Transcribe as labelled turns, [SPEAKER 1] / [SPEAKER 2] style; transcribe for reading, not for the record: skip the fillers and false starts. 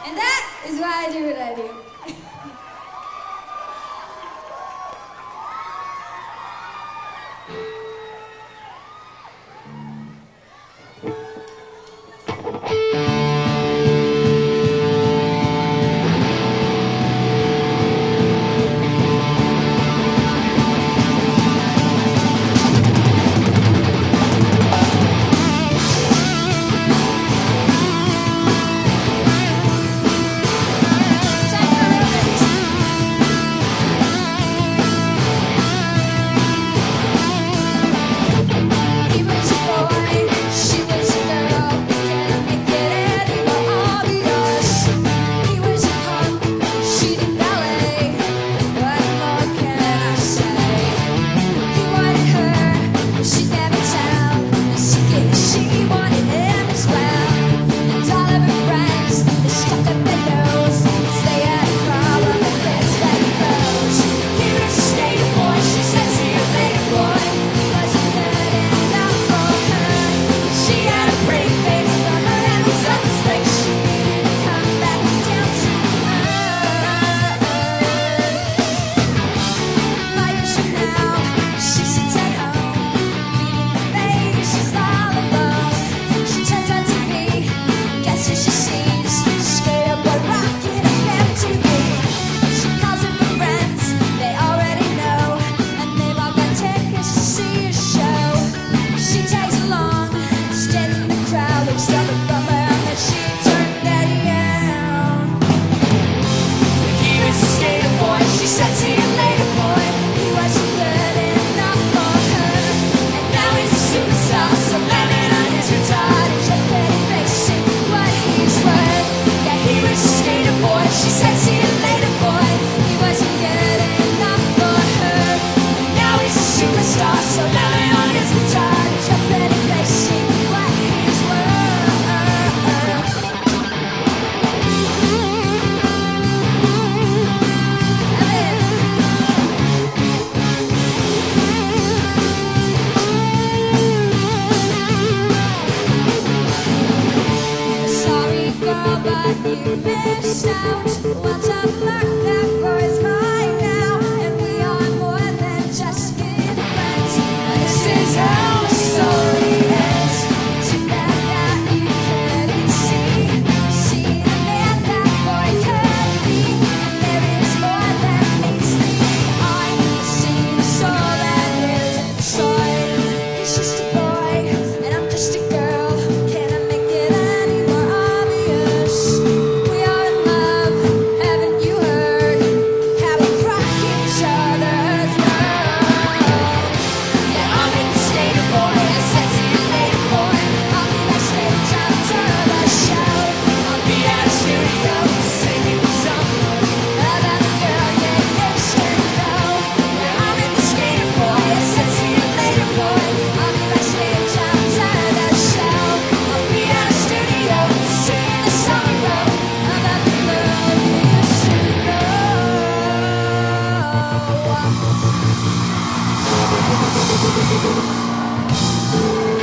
[SPEAKER 1] And that is why I do what I do. You missed out. What's up, luck? That boy's mine now, and we are more than just good friends. This is how the story ends. Too bad that you couldn't see the man that boy could be. And there is more than meets the eye. See the soul that is inside. He's just a boy, and I'm just a girl. Can I make it any more obvious? We are in love, haven't you heard? How we rock each other's world. Yeah, I'm in the state of boy, a sexy and later boy. I'll be backstage after the show. I'll be at a studio singing a song about a girl you should know. Yeah, I'm in the state of boy, a sexy and later boy. I'll be backstage after the show. I'll be at a studio singing a song about the girl you should know.